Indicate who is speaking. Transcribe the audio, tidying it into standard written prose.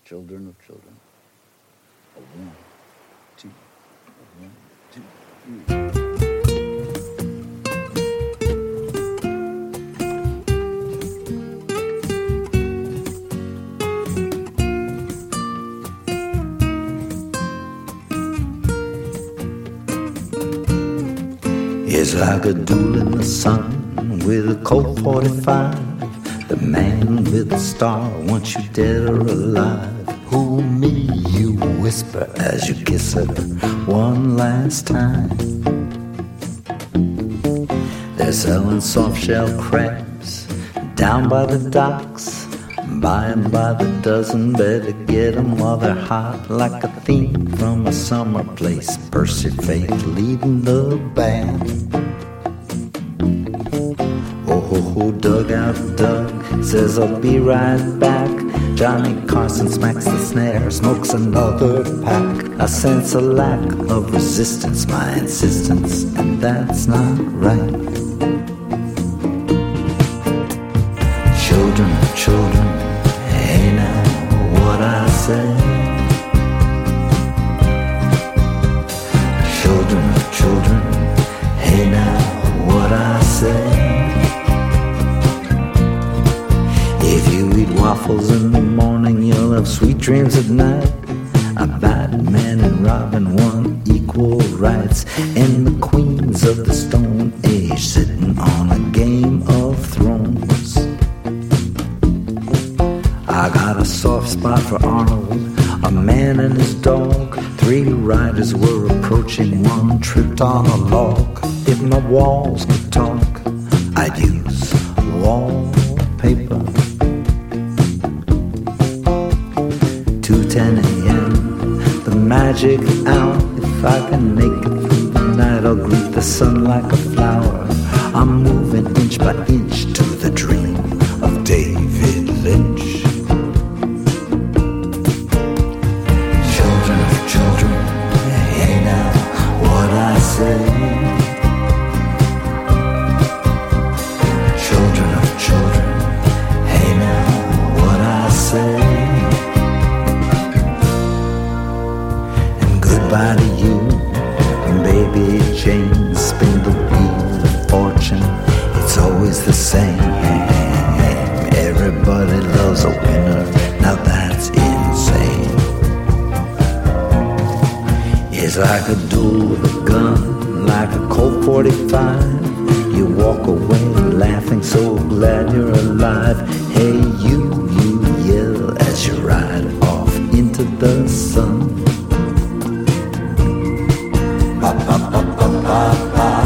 Speaker 1: children of children. A 1, 2, a 1, 2, 3. It's like a duel in the sun with a Colt 45. The man with the star wants you dead or alive. Who me, you whisper as you kiss her one last time. They're selling soft shell crabs down by the docks, buying by the dozen. Better get 'em while they're hot, like a theme from a summer place. Percy Faith leading the band. Oh, Dugout Doug says I'll be right back. Johnny Carson smacks the snare, smokes another pack. I sense a lack of resistance, my insistence, and that's not right. Children, children, hey now, what I say. Children, children, hey now, what I say. If you eat waffles in the morning, you'll have sweet dreams at night. A Batman and Robin won equal rights, and the queens of the Stone Age sitting on a Game of Thrones. I got a soft spot for Arnold, a man and his dog. 3 riders were approaching, one tripped on a log. If my walls could talk, I'd use wallpaper. 2:10 a.m., the magic hour. If I can make it through the night, I'll greet the sun like a flower. I'm moving inch by inch to the dream of David Lynch. Children of children, hey now, what I say. Children of children, hey now, what I say. Goodbye to you, baby Jane. Spin the wheel of fortune, it's always the same. Everybody loves a winner, now that's insane. It's like a duel with a gun, like a Colt 45. You walk away laughing, so glad you're alive. Hey you yell as you ride off into the sun. Ba ba ba ba ba ba.